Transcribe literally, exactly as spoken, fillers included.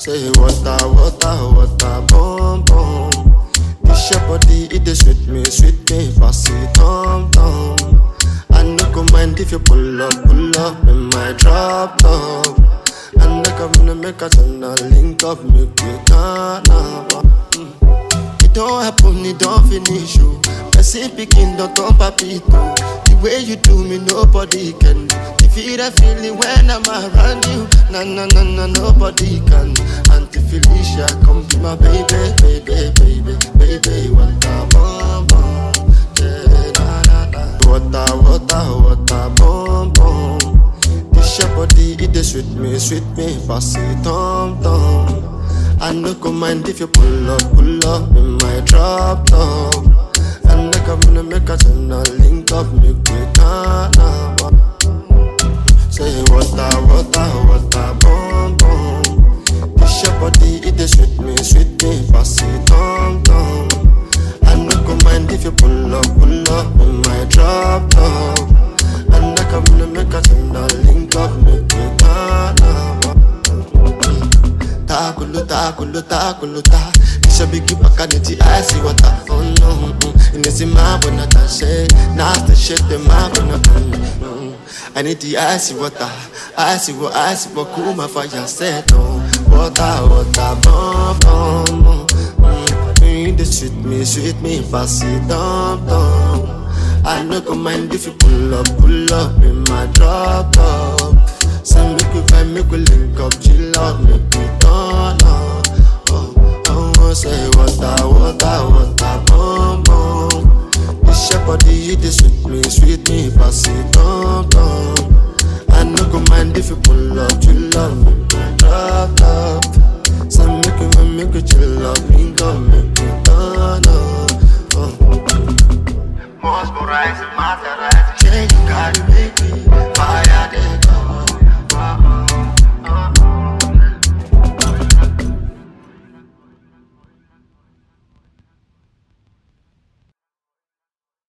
Say water, water, water, boom, boom. This your body, it dey sweet me, sweet me, pass it, tom, tom. I no go mind if you pull up, pull up in my drop top. And I come to make a turn a link up, make me carnival. Mm. It don't happen, it don't finish you. Person picking don't turn papito. The way you do me, nobody can do. You feel that feeling when I'm around you. Na na na na, nobody can. Auntie Felicia, come be my baby, baby, baby, baby. What a bomb bomb, yeah, na na na. Water, water, water, bomb bomb. This your body, it dey sweet me, sweet me, pass it, tom tom. I no go mind if you pull up, pull up in my drop top. And I come to make a turn a link up, make me carnival. Say water, water, water, boom, boom. This your body, it dey sweet me, sweet me, pass it, tom tom. I no go mind if you pull up, pull up in my drop top. And I come to make a turn a link up, make me carnival. Takulu, takulu, takulu, ta. This a biggie back and it's icy water. Oh no, mm. And it's in my when I say, now the shit in my when I mm. I need the icy water, icy water, icy water, cool my fire set no. Water, water, bum, bum, bum. Mm. This sweet me, sweet me, pass it down, down. I no go mind if you pull up, pull up in my drop top. Say make we find, make we link up, chill out, make we turn up. Oh, oh, say water, water, water, boom, boom. This your body, it dey sweet me, sweet me, pass it on, on. I no go mind if you pull up, chill out, make we drop top. Say make we find, make we chill out, link up, make we turn up. Oh. Must go rise and matter rise. Yeah, you gotta make me fire then.